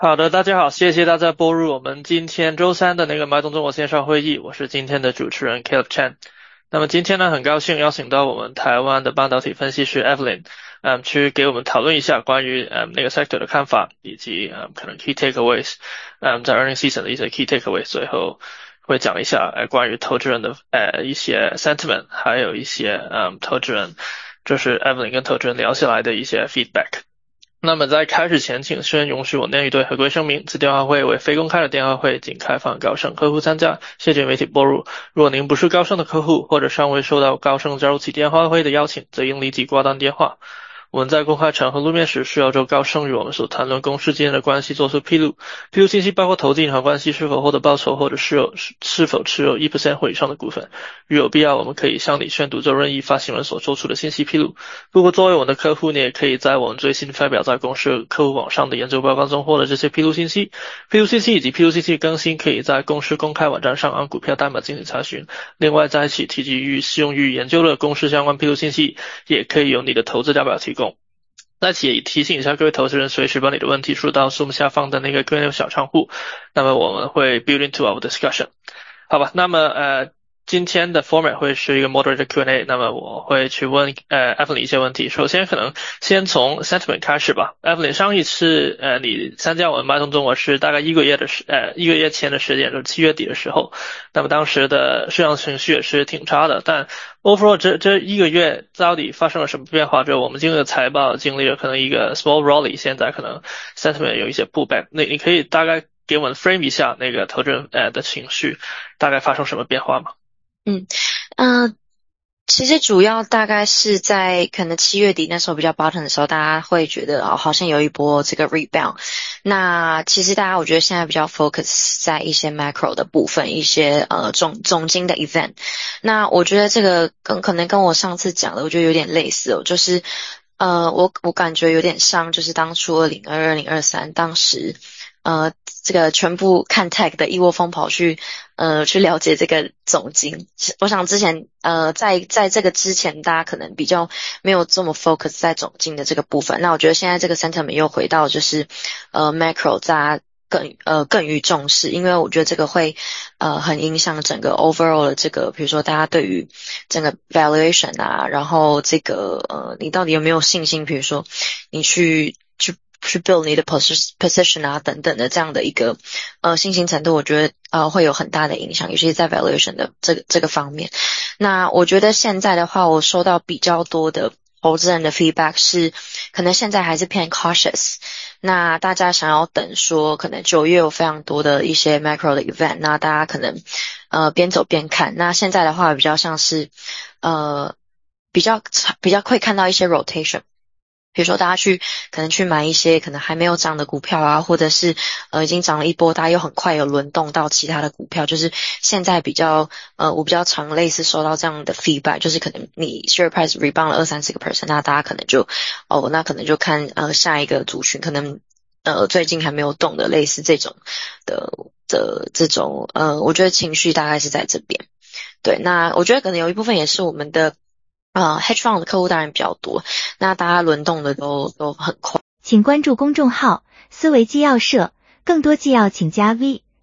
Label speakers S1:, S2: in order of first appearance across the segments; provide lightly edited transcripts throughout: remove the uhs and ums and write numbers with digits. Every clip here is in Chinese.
S1: 好的，大家好，谢谢大家拨入我们今天周三的那个麦动中国线上会议，我是今天的主持人 Caleb Chan。那么今天呢，很高兴邀请到我们台湾的半导体分析师 Evelyn，去给我们讨论一下关于那个 sector 的看法，以及可能 key takeaways，在 earning season 的一些 key takeaways，最后会讲一下关于投资人的一些 sentiment，还有一些投资人就是 Evelyn 跟投资人聊下来的一些 feedback。那么在开始前，请先容许我念一对合规声明：此电话会为非公开的电话会，仅开放高盛客户参加，谢绝媒体播入。若您不是高盛的客户，或者尚未收到高盛加入此电话会的邀请，则应立即挂断电话。我们在公开场合露面时，需要就高盛与我们所谈论公司之间的关系做出披露。披露信息包括投资银行关系是否获得报酬，或者是否持有1%或以上的股份。如有必要，我们可以向你宣读就任意发行人所做出的信息披露。不过，作为我们的客户，你也可以在我们最新发表在公司客户网上的研究报告中获得这些披露信息。披露信息以及披露信息更新，可以在公司公开网站上按股票代码进行查询。另外，在一起提及适用于研究的公司相关披露信息，也可以由你的投资代表提供。在此也提醒一下各位投资人，随时把你的问题输到 Zoom 下方的那个 Q&A 小账户，那么我们会 build into our discussion。好吧，那么今天的 format 会是一个 moderated Q&A， 那么我会去问Evelyn 一些问题。首先可能先从 sentiment 开始吧。Evelyn， 上一次你参加我们脉动中国是大概一个月前的时间，就是7月底的时候。那么当时的市场情绪也是挺差的，但 overall 这一个月到底发生了什么变化？就我们经历了财报，经历了可能一个 small rally， 现在可能 sentiment 有一些 pullback。你可以大概给我们 frame 一下那个投资人的情绪大概发生什么变化吗？
S2: 嗯其实主要大概是在可能7月底那时候比较 bottom 的时候，大家会觉得好像有一波这个 rebound。那其实大家我觉得现在比较 focus 在一些 macro 的部分，一些总经的 event。那我觉得这个可能跟我上次讲的，我觉得有点类似哦，就是我感觉有点像，就是当初2022、2023当时。这个全部看 tech 的一窝蜂跑去了解这个总经。我想之前在这个之前，大家可能比较没有这么 focus 在总经的这个部分。那我觉得现在这个 sentiment 又回到就是macro 大家更予重视，因为我觉得这个会很影响整个 overall 的这个，比如说大家对于整个 valuation 啊，然后这个你到底有没有信心，比如说你去 build 你的 position 啊等等的这样的一个信心程度，我觉得会有很大的影响，尤其是在 valuation 的这个方面。那我觉得现在的话，我收到比较多的投资人的 feedback 是可能现在还是偏 cautious。那大家想要等说可能9月有非常多的一些 macro 的 event， 那大家可能边走边看。那现在的话比较像是比较会看到一些 rotation。比如说大家可能去买一些可能还没有涨的股票啊，或者是已经涨了一波，大家又很快有轮动到其他的股票，就是现在我比较常类似收到这样的 feedback， 就是可能你 share price rebound 了2-3-4%，那大家可能就看下一个族群，可能最近还没有动的类似这种的这种我觉得情绪大概是在这边。对，那我觉得可能有一部分也是我们的hedge fund 的客户当然比较多，那大家轮动的都很快。
S3: 请关注公众号思维纪要社，更多纪要请加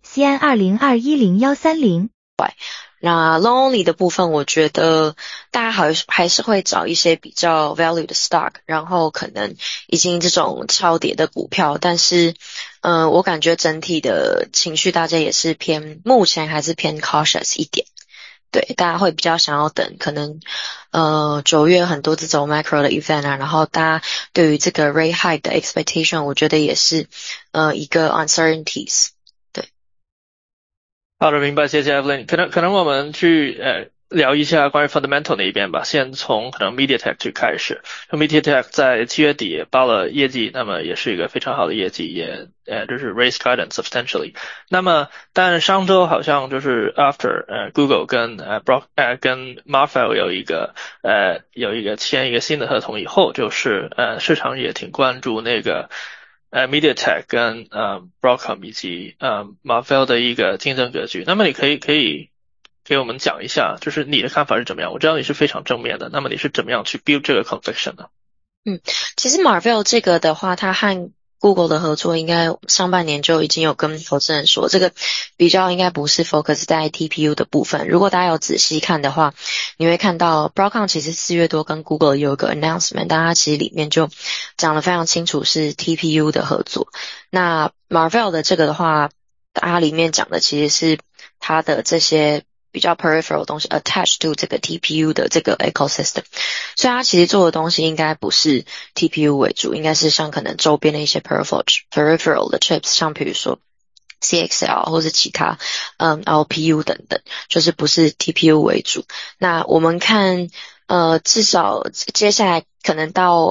S3: V CN20210130。
S2: 那 long only 的部分，我觉得大家还是会找一些比较 value 的 stock， 然后可能已经这种超跌的股票，但是我感觉整体的情绪大家也是目前还是偏 cautious 一点。对，大家会比较想要等可能9月很多这种 macro 的 event 啊，然后大家对于这个 rate hike 的 expectation 我觉得也是一个 uncertainties。 对，
S1: 好的，明白，谢谢 Evelyn。可能我们去聊一下关于 fundamental 那一边吧，先从可能 MediaTek 去开始。MediaTek 在7月底也报了业绩，那么也是一个非常好的业绩，也就是 raise guidance substantially。那么但上周好像就是 after Google 跟跟 Marvell 有一个签一个新的合同以后，就是市场也挺关注那个MediaTek 跟Broadcom 以及Marvell 的一个竞争格局。那么你可以给我们讲一下，就是你的看法是怎么样？我知道你是非常正面的，那么你是怎么样去 build 这个 conviction 的？
S2: 其实 Marvell 这个的话，它和 Google 的合作应该上半年就已经有跟投资人说，这个比较应该不是 focus 在 TPU 的部分。如果大家有仔细看的话，你会看到 Broadcom 其实4月多跟 Google 有一个 announcement， 但它其实里面就讲得非常清楚是 TPU 的合作。那 Marvell 的这个的话，它里面讲的其实是它的这些比较 peripheral 的东西 attached to 这个 TPU 的这个 ecosystem， 所以它其实做的东西应该不是 TPU 为主，应该是像可能周边的一些 peripheral 的 chips， 像比如说 CXL 或是其他LPU 等等，就是不是 TPU 为主。那我们看至少接下来可能到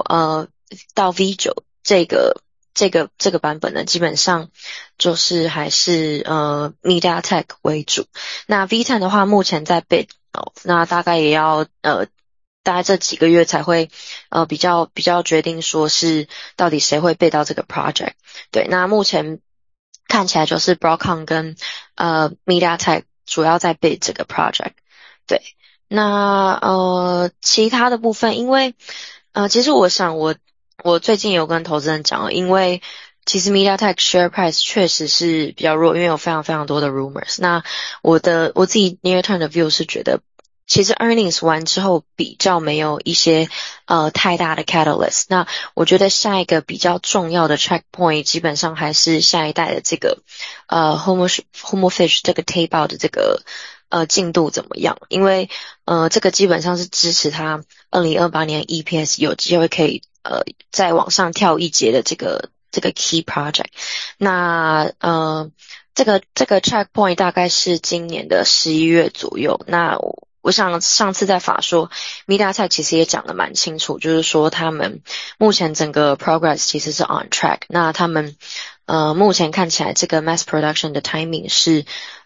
S2: V9 这个版本呢，基本上就是还是MediaTek 为主。那 V10 的话，目前在 bid， 那大概也要大概这几个月才会比较决定说是到底谁会 bid 到这个 project。对，那目前看起来就是 Broadcom 跟MediaTek 主要在 bid 这个 project。对，那其他的部分，因为其实我想我最近有跟投资人讲了，因为其实 MediaTek share price 确实是比较弱，因为有非常非常多的 rumors。那我自己 near term 的 view 是觉得，其实 earnings 完之后比较没有一些太大的 catalyst。那我觉得下一个比较重要的 checkpoint 基本上还是下一代的这个Homofish 这个 tape out 的这个进度怎么样？因为这个基本上是支持它2028年 EPS 有机会可以再往上跳一截的这个 key project。那这个 checkpoint 大概是今年的11月左右。那我想上次在法说 MediaTek 其实也讲得蛮清楚，就是说他们目前整个 progress 其实是 on track。那他们目前看起来这个 mass production 的 timing 是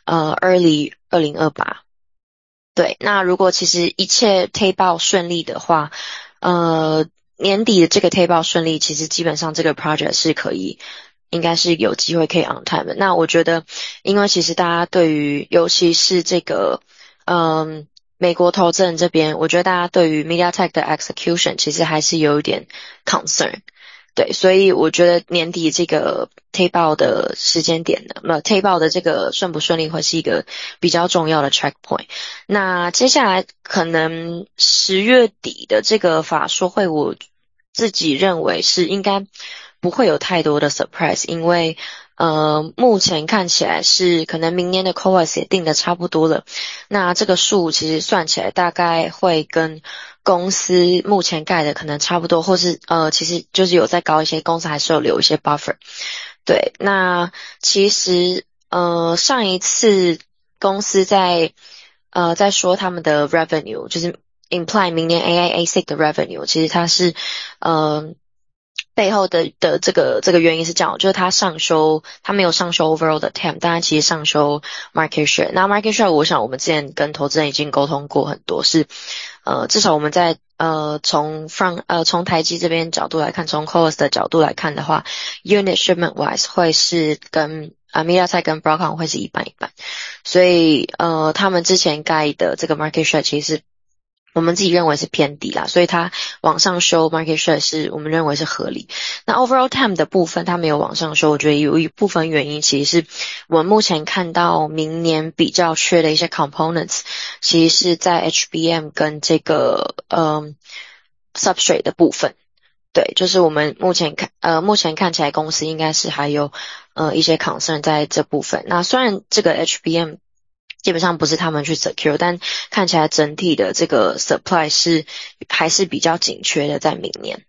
S2: early 2028。对，那如果其实一切 tape out 顺利的话，年底的这个 tape out 顺利，其实基本上这个 project 是应该是有机会可以 on time 的。那我觉得，因为其实大家对于尤其是这个美国投资人这边，我觉得大家对于 MediaTek 的 execution 其实还是有一点 concern。对，所以我觉得年底这个 tape out 的时间点呢，tape out 的这个顺不顺利会是一个比较重要的 checkpoint。那接下来可能10月底的这个法说会，我自己认为是应该不会有太多的 surprise， 因为目前看起来是可能明年的 CoWoS 也定的差不多了。那这个数其实算起来大概会跟公司目前盖的可能差不多，或是其实就是有再高一些，公司还是有留一些 buffer。对，那其实上一次公司在说他们的 revenue， 就是 imply 明年 AI ASIC 的 revenue， 其实它是背后的这个原因是这样，就是他没有上修 overall 的 TAM， 当然其实上修 market share。那 market share 我想我们之前跟投资人已经沟通过很多，是至少我们在从台积这边角度来看，从 CoWoS 的角度来看的话 ，unit shipment wise 会是跟MediaTek 跟 Broadcom 会是一半一半，所以他们之前盖的这个 market share 其实是我们自己认为是偏低啦，所以它往上修 market share 是我们认为是合理。那 overall TAM 的部分它没有往上修，我觉得有一部分原因其实是我们目前看到明年比较缺的一些 components， 其实是在 HBM 跟这个substrate 的部分。对，就是我们目前看起来公司应该是还有一些 concern 在这部分。那虽然这个 HBM基本上不是他们去 secure， 但看起来整体的这个 supply 还是比较紧缺的，在明年。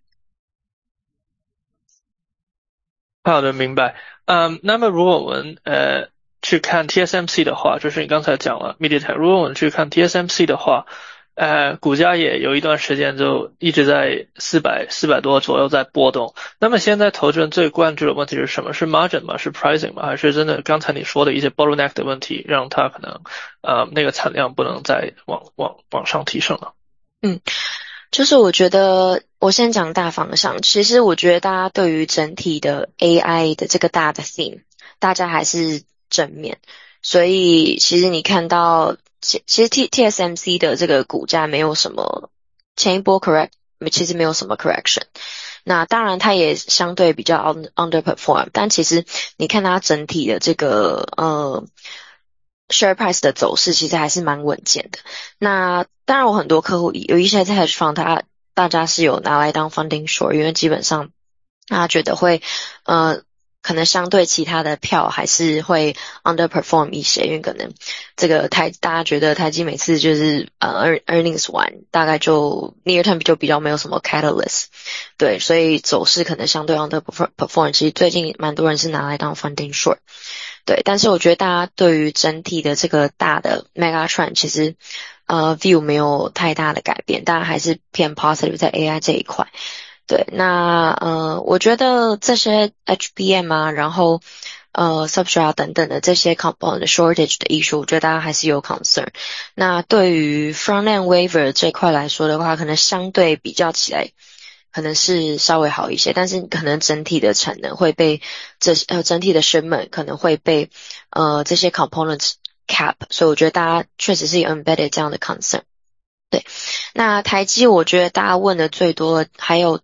S1: 好的，明白。那么如果我们去看 TSMC 的话，就是你刚才讲了 MediaTek， 如果我们去看 TSMC 的话，股价也有一段时间就一直在400多左右在波动。那么现在投资人最关注的问题是什么？是 margin 吗？是 pricing 吗？还是真的刚才你说的一些 bottleneck 的问题，让它可能那个产量不能再往上提升了？
S2: 就是我觉得我先讲大方向，其实我觉得大家对于整体的 AI 的这个大的 theme， 大家还是正面，所以其实你看到其实 TSMC 的这个股价没有什么前一波其实没有什么 correction， 那当然它也相对比较 underperform， 但其实你看它整体的这个share price 的走势其实还是蛮稳健的。那当然我很多客户有一些在 hedge fund 大家是有拿来当 funding short， 因为基本上他觉得会可能相对其他的票还是会 underperform 一些，因为可能这个大家觉得台积每次就是earnings 完大概就 near term 就比较没有什么 catalyst， 对，所以走势可能相对 underperform， 其实最近蛮多人是拿来当 funding short， 对，但是我觉得大家对于整体的这个大的 mega trend 其实view 没有太大的改变，大家还是偏 positive 在 AI 这一块。对，那我觉得这些 HBM 啊，然后substrate 等等的这些 component shortage 的 issue， 我觉得大家还是有 concern。那对于 front end wafer 这块来说的话，可能相对比较起来，可能是稍微好一些，但是可能整体的产能会被整体的shipment可能会被这些 components cap， 所以我觉得大家确实是有 embedded 这样的 concern。对，那台积我觉得大家问的最多，还有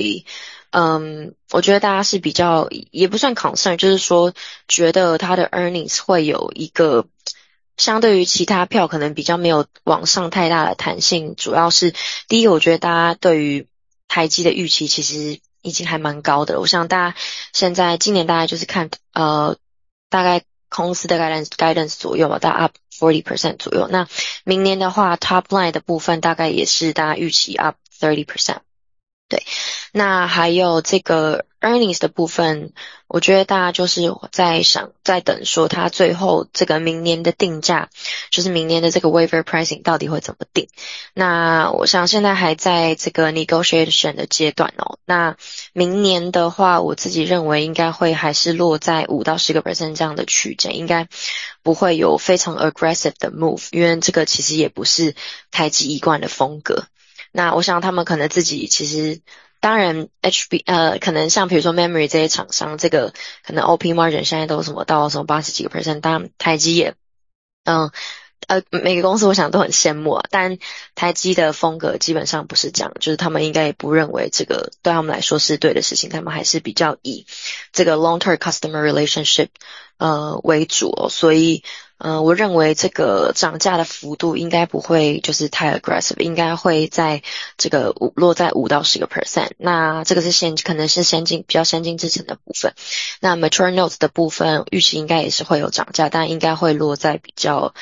S2: 我觉得大家是比较也不算 concern， 就是说觉得它的 earnings 会有一个相对于其他票可能比较没有往上太大的弹性，主要是第一个我觉得大家对于台积的预期其实已经还蛮高的，我想大家现在今年大概就是看大概公司的 guidance 左右吧，大概 up 40% 左右。那明年的话 top line 的部分大概也是大家预期 up 30%。对，那还有这个 earnings 的部分，我觉得大家就是在等说它最后这个明年的定价，就是明年的这个 wafer pricing 到底会怎么定。那我想现在还在这个 negotiation 的阶段哦。那明年的话，我自己认为应该会还是落在5到10% 这样的区间，应该不会有非常 aggressive 的 move， 因为这个其实也不是台积一贯的风格。那我想他们可能自己其实当然可能像比如说 memory 这些厂商，这个可能 OP margin 现在都什么到什么80几个 percent， 当然台积也每个公司我想都很羡慕啊，但台积的风格基本上不是这样，就是他们应该也不认为这个对他们来说是对的事情，他们还是比较以这个 long-term customer relationship 为主哦，所以我认为这个涨价的幅度应该不会就是太 aggressive， 应该会在这个落在5到10%。那这个是可能是比较先进制程的部分。那 mature nodes 的部分预期应该也是会有涨价，但应该会落在比较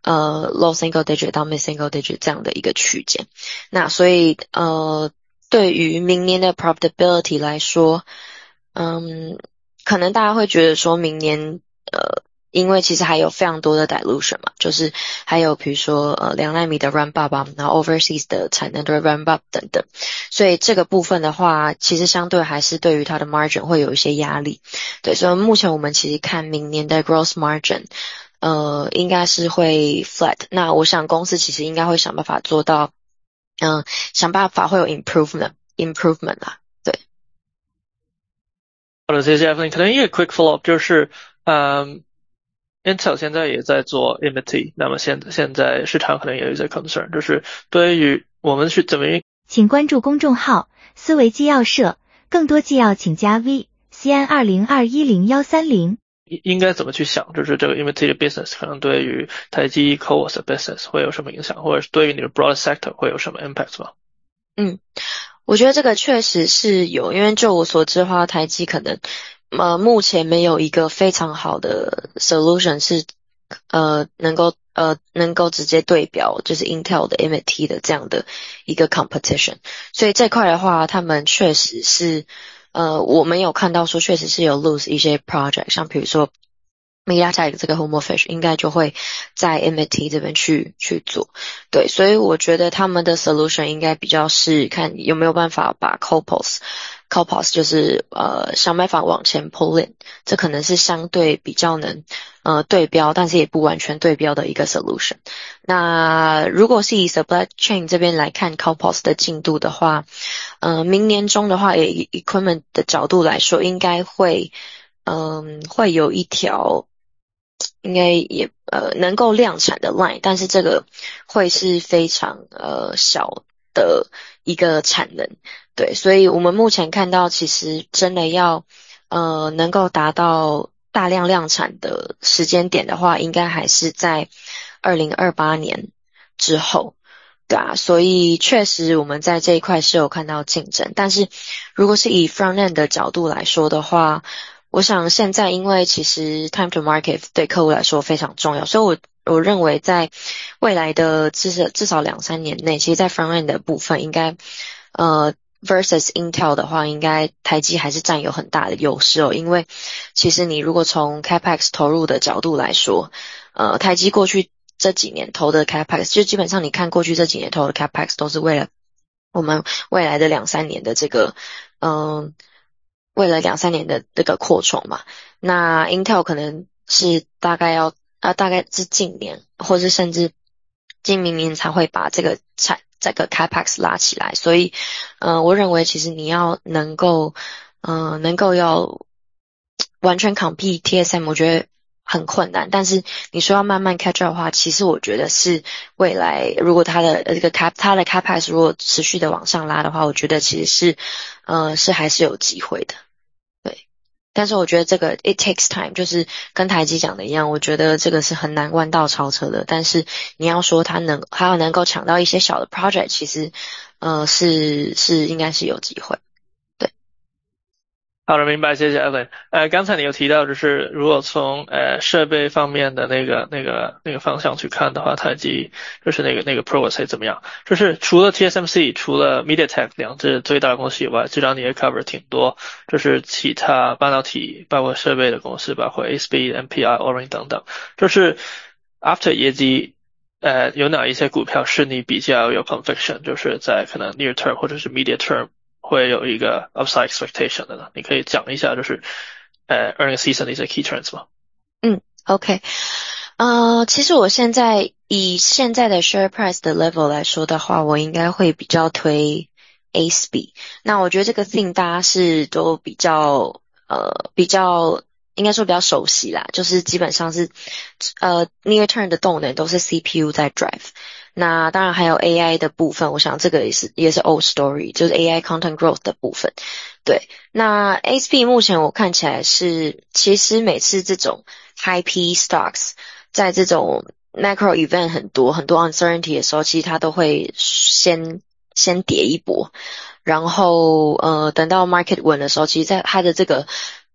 S2: low single digit 到 mid single digit 这样的一个区间。那所以对于明年的 profitability 来说，可能大家会觉得说明年因为其实还有非常多的 dilution 嘛，就是还有比如说2奈米的 ramp up 啊，然后 overseas 的产能的 ramp up 等等，所以这个部分的话，其实相对还是对于它的 margin 会有一些压力。对，所以目前我们其实看明年的 gross margin，应该是会 flat。那我想公司其实应该会想办法做到，想办法会有 improvement 啦。对。
S1: 好的，谢谢 Evelyn。可能一个 quick follow up 就是Intel 现在也在做 EMIB， 那么现在市场可能也有一些 concern， 就是对于我们去怎么
S3: 请关注公众号思维纪要社，更多纪要请加 VCN20210130。
S1: 应该怎么去想，就是这个 EMIB 的 business 可能对于台积 CoWoS 的 business 会有什么影响，或者是对于你的 broad sector 会有什么 impact 吗？
S2: 我觉得这个确实是有，因为就我所知的话，台积可能目前没有一个非常好的 solution 是能够直接对标就是 Intel 的 EMIB 的这样的一个 competition， 所以这块的话他们确实是我们有看到说确实是有 lose 一些 project， 像比如说MediaTek 这个 HomeFish 应该就会在 EMIB 这边去做，对，所以我觉得他们的 solution 应该比较是看有没有办法把 CoWoS 就是想办法往前 pull in， 这可能是相对比较能对标，但是也不完全对标的一个 solution。那如果是以 supply chain 这边来看 CoWoS 的进度的话，明年中的话，以 equipment 的角度来说，应该会有一条应该也能够量产的 line， 但是这个会是非常小的一个产能。 对，所以我们目前看到其实真的要能够达到大量量产的时间点的话，应该还是在2028年之后。对啊，所以确实我们在这一块是有看到竞争，但是如果是以 front end 的角度来说的话，我想现在因为其实 time to market 对客户来说非常重要，所以我认为在未来的至少2-3年内，其实在 front end 的部分应该versus Intel 的话，应该台积还是占有很大的优势哦，因为其实你如果从 Capex 投入的角度来说，台积过去这几年投的 Capex， 就基本上你看过去这几年投的 Capex 都是为了我们未来的2-3年的这个为了2-3年的这个扩充嘛。那 Intel 可能是大概是近年，或是甚至今明年才会把这个Capex 拉起来。所以我认为其实你要能够要完全 compete TSM， 我觉得很困难，但是你说要慢慢 catch up 的话，其实我觉得是未来如果它的 Capex 如果持续的往上拉的话，我觉得其实是还是有机会的。对，但是我觉得这个 it takes time， 就是跟台积讲的一样，我觉得这个是很难弯道超车的，但是你要说它要能够抢到一些小的 project， 其实是应该是有机会。
S1: 好的，明白，谢谢 Evan。刚才你有提到，就是如果从设备方面的那个方向去看的话，台积就是那个 PowerSet 怎么样？就是除了 TSMC， 除了 MediaTek 两只最大的公司以外，知道你也 cover 挺多，就是其他半导体包括设备的公司，包括 ASP、MPI、Orin 等等。就是 after 业绩，有哪一些股票是你比较有 conviction， 就是在可能 near term 或者是 medium term会有一个 upside expectation 的呢？你可以讲一下就是earning season 的一些 key trends 吗
S2: ？OK， 其实我以现在的 share price 的 level 来说的话，我应该会比较推 ASP。那我觉得这个 thing 大家是都比较应该说比较熟悉啦，就是基本上是near term 的动能都是 CPU 在 drive。那当然还有 AI 的部分，我想这个也是 old story， 就是 AI content growth 的部分。对，那 ASP 目前我看起来是，其实每次这种 high P stocks 在这种 macro event 很多 uncertainty 的时候，其实它都会先跌一波，然后等到 market 稳的时候，其实在它的这个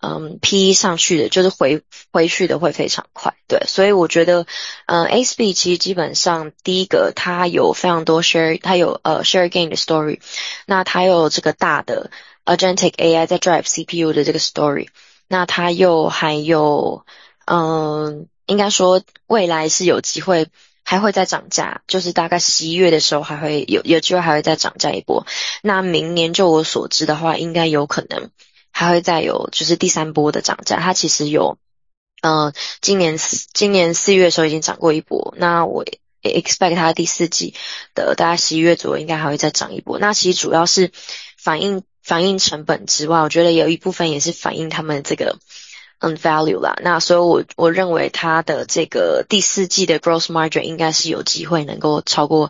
S2: PE 上去的，就是回去的会非常快。对，所以我觉得ASP 其实基本上第一个它有非常多 它有share gain 的 story， 那它有这个大的 agentic AI 在 drive CPU 的这个 story， 那它又还有应该说未来是有机会还会再涨价，就是大概11月的时候还会有机会还会再涨价一波。那明年就我所知的话，应该有可能还会再有就是第3波的涨价。它其实有今年4月的时候已经涨过一波，那我expect 它第4季的大概11月左右应该还会再涨一波。那其实主要是反映成本之外，我觉得有一部分也是反映他们这个value 啦。那所以我认为它的这个第4季的 gross margin 应该是有机会能够超过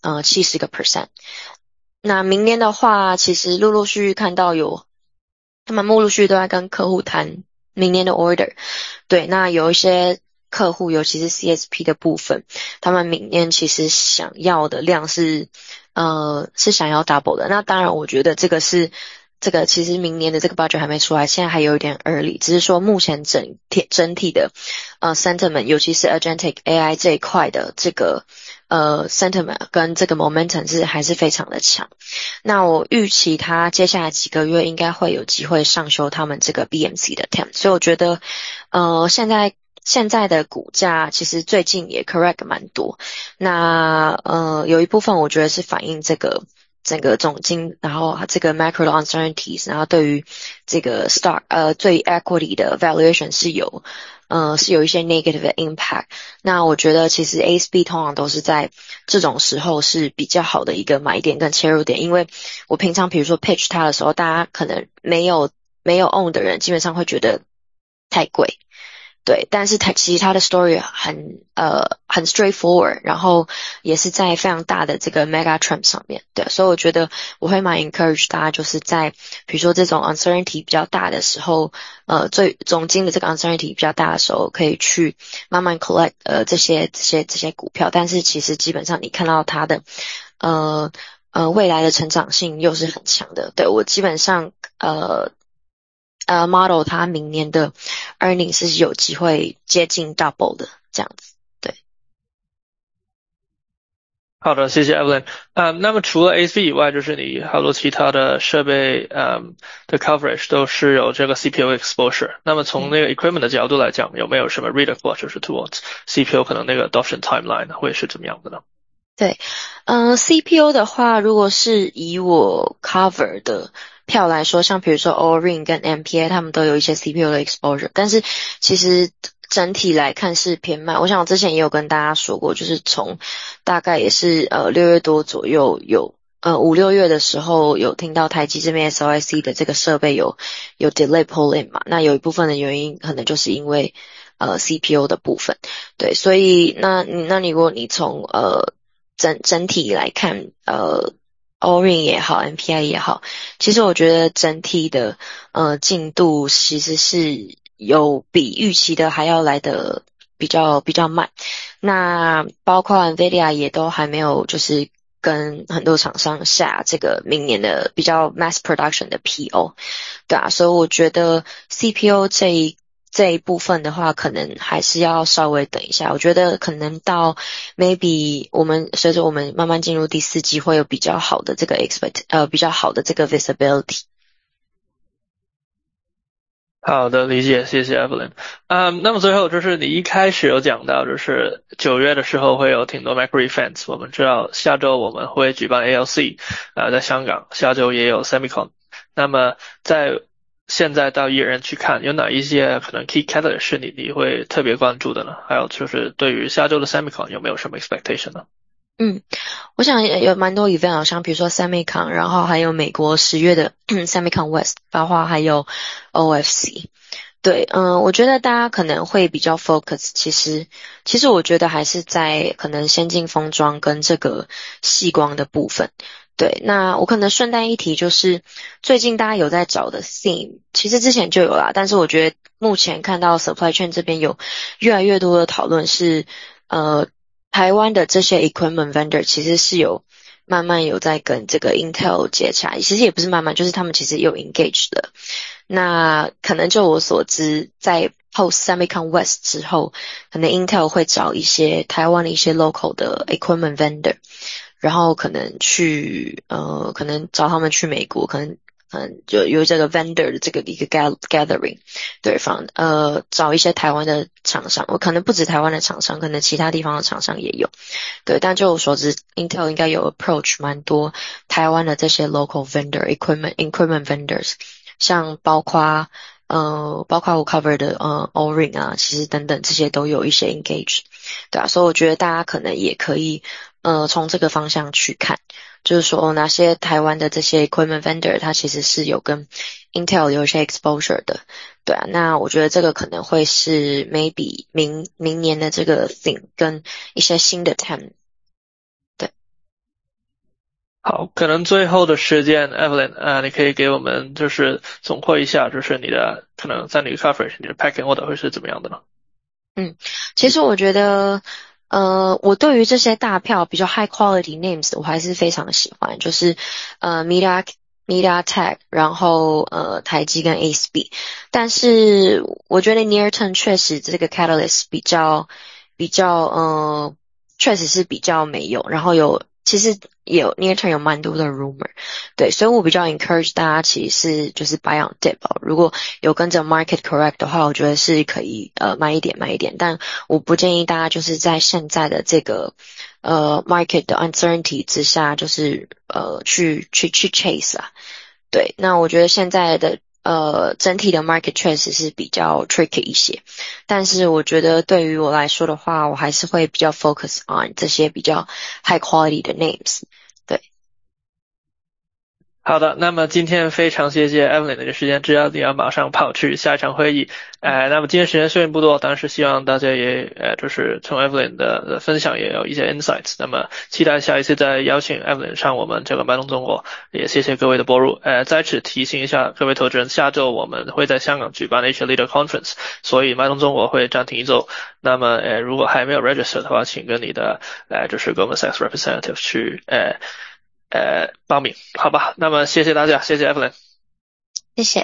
S2: 70%。那明年的话，其实陆陆续续看到他们陆续都在跟客户谈明年的 order。对，那有一些客户，尤其是 CSP 的部分，他们明年其实想要的量是想要 double 的。那当然我觉得这个其实明年的这个 budget 还没出来，现在还有一点 early， 只是说目前整体的sentiment， 尤其是 agentic AI 这一块的这个sentiment 跟这个 momentum 还是非常的强。那我预期它接下来几个月应该会有机会上修他们这个 BMC 的 TAM， 所以我觉得现在的股价其实最近也 correct 蛮多。那有一部分我觉得是反映这个整个总经，然后这个 macro 的 uncertainties， 然后对于这个 stock对 equity 的 valuation 是有一些 negative 的 impact。那我觉得其实 ASP 通常都是在这种时候是比较好的一个买点跟切入点，因为我平常比如说 pitch 它的时候，大家可能没有 own 的人基本上会觉得太贵。 对，但是其实它的 story 很 straightforward，然后也是在非常大的这个 mega trend 上面，对，所以我觉得我会蛮 encourage 大家就是在比如说这种 uncertainty 比较大的时候，最总经的这个 uncertainty 比较大的时候，可以去慢慢 collect 这些股票，但是其实基本上你看到它的未来的成长性又是很强的，对，我基本上model 它明年的 earning 是有机会接近 double 的这样子，对。
S1: 好的，谢谢 Evelyn。那么除了 ASV 以外，就是你好多其他的设备的 coverage 都是有这个 CPU exposure。那么从那个 equipment 的角度来讲，有没有什么 read across 就是 towards CPU 可能那个 adoption timeline 会是怎么样的呢？
S2: 对，CPU 的话，如果是以我 cover 的票来说，像比如说 Orin 跟 MPA 他们都有一些 CPU 的 exposure，但是其实整体来看是偏慢。我想我之前也有跟大家说过，就是从大概也是6月多左右有5、6月的时候有听到台积这边 SOIC 的这个设备有 delay pull in 嘛，那有一部分的原因可能就是因为CPU 的部分，对，所以那如果你从整体来看Orin 也好 MPI 也好，其实我觉得整体的进度其实是有比预期的还要来的比较慢，那包括 NVIDIA 也都还没有就是跟很多厂商下这个明年的比较 mass production 的 PO， 对啊，所以我觉得 CPU 这一部分的话，可能还是要稍微等一下。我觉得可能到 maybe 随着我们慢慢进入第4季，会有比较好的这个比较好的这个 visibility。
S1: 好的，理解，谢谢 Evelyn。那么最后就是你一开始有讲到，就是9月的时候会有挺多 Macro events。我们知道下周我们会举办 ALC，在香港，下周也有 Semicon。那么在现在到一人去看，有哪一些可能 key catalyst 是你会特别关注的呢？还有就是对于下周的 Semicon 有没有什么 expectation 呢？
S2: 我想有蛮多 event， 像比如说 Semicon， 然后还有美国10月的Semicon West， 包括还有 OFC。对，我觉得大家可能会比较 focus，其实我觉得还是在可能先进封装跟这个矽光的部分。对，那我可能顺带一提，就是最近大家有在找的 theme， 其实之前就有啦，但是我觉得目前看到 supply chain 这边有越来越多的讨论是，台湾的这些 equipment vendor 其实是慢慢有在跟这个 Intel 接洽，其实也不是慢慢，就是他们其实有 engage 的。那可能就我所知，在 post Semicon West 之后，可能 Intel 会找一些台湾的一些 local 的 equipment vendor， 然后可能可能找他们去美国，可能就有这个 vendor 的这个一个 gathering， 对方找一些台湾的厂商，我可能不止台湾的厂商，可能其他地方的厂商也有。对，但就我所知 ，Intel 应该有 approach 蛮多台湾的这些 local vendor equipment vendors， 像包括我 cover 的Orin 啊，其实等等这些都有一些 engage， 对啊，所以我觉得大家可能也可以从这个方向去看，就是说哪些台湾的这些 equipment vendor 它其实是有跟 Intel 有一些 exposure 的，对啊，那我觉得这个可能会是 maybe 明年的这个 thing 跟一些新的 TAM。对，
S1: 好，可能最后的时间 Evelyn，你可以给我们就是总括一下，就是你的可能在你的 coverage， 你的 packing order 会是怎么样的呢？
S2: 其实我觉得我对于这些大票比较 high quality names 我还是非常喜欢，就是MediaTek， 然后台积跟 ASB， 但是我觉得 near term 确实这个 catalyst 比较确实是比较没有，然后其实有 near term 有蛮多的 rumor， 对，所以我比较 encourage 大家其实是就是 buy on dip， 如果有跟着 market correct 的话，我觉得是可以买一点，但我不建议大家就是在现在的这个market 的 uncertainty 之下，就是去 chase 啊。对，那我觉得现在的整体的 market 确实是比较 tricky 一些，但是我觉得对于我来说的话，我还是会比较 focus on 这些比较 high quality 的 names。对，
S1: 好的，那么今天非常谢谢 Evelyn 的时间，知道你要马上跑去下一场会议。那么今天时间虽然不多，但是希望大家也就是从 Evelyn 的分享也有一些 insights。那么期待下一次再邀请 Evelyn 上我们这个麦动中国，也谢谢各位的播入。在此提醒一下各位投资人，下周我们会在香港举办 Asia Leader Conference，所以麦动中国会暂停一周。那么如果还没有 register 的话，请跟你的就是 Goldman Sachs representative 去报名，好吧？那么谢谢大家，谢谢 Evelyn。
S2: 谢谢。